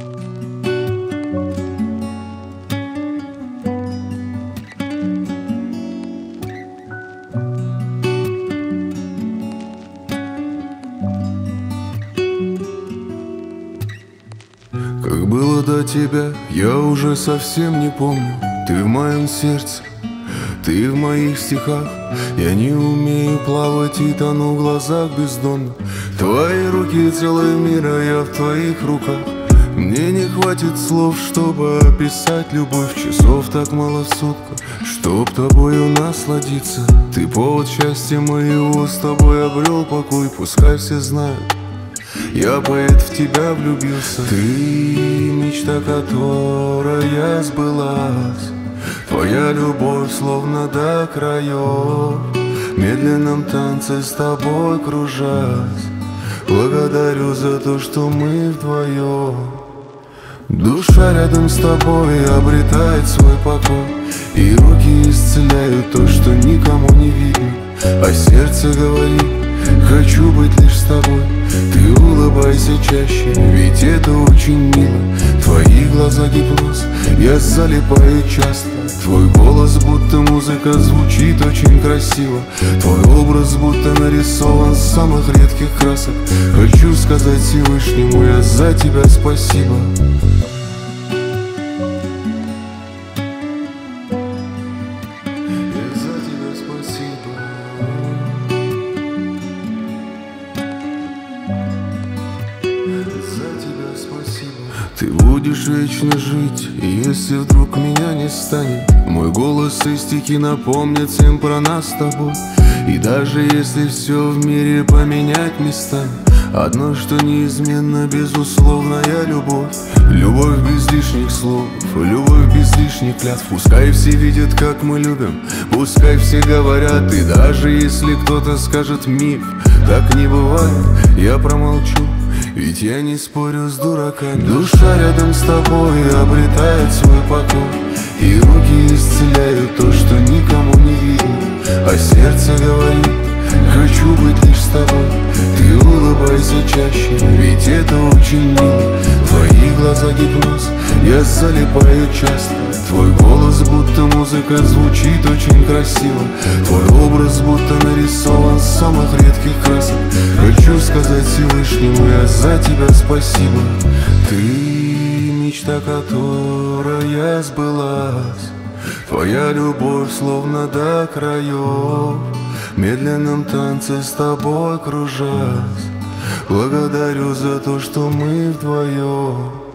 Как было до тебя, я уже совсем не помню. Ты в моем сердце, ты в моих стихах. Я не умею плавать и тону в глазах бездонно. Твои руки целый мир, а я в твоих руках. Мне не хватит слов, чтобы описать любовь. Часов так мало в сутках, чтоб тобою насладиться. Ты повод счастья моего, с тобой обрел покой. Пускай все знают, я поэт, в тебя влюбился. Ты мечта, которая сбылась. Твоя любовь словно до краев. В медленном танце с тобой кружась. Благодарю за то, что мы вдвоем. Душа рядом с тобой обретает свой покой. И руки исцеляют то, что никому не видно. А сердце говорит: хочу быть лишь с тобой. Ты улыбайся чаще, ведь это очень мило. Твои глаза гипноз, я залипаю часто. Твой голос будто музыка, звучит очень красиво. Твой образ будто нарисован с самых редких красок. Хочу сказать Всевышнему я за тебя спасибо. Ты будешь вечно жить, и если вдруг меня не станет, мой голос и стихи напомнят всем про нас с тобой. И даже если все в мире поменять местами, одно, что неизменно, безусловная любовь. Любовь без лишних слов, любовь без лишних клятв. Пускай все видят, как мы любим, пускай все говорят. И даже если кто-то скажет миф, так не бывает, я промолчу, ведь я не спорю с дураками. Душа рядом с тобой обретает свой покой. И руки исцеляют то, что никому не видно. А сердце говорит: хочу быть лишь с тобой. Ты улыбайся чаще, ведь это очень мило. Твои глаза гипноз, я залипаю часто. Твой голос будто музыка, звучит очень красиво. Твой образ будто нарисован с самых редких красок. Хочу сказать Всевышнему я за тебя спасибо. Ты мечта, которая сбылась. Твоя любовь словно до краев. В медленном танце с тобой кружась. Благодарю за то, что мы вдвоем.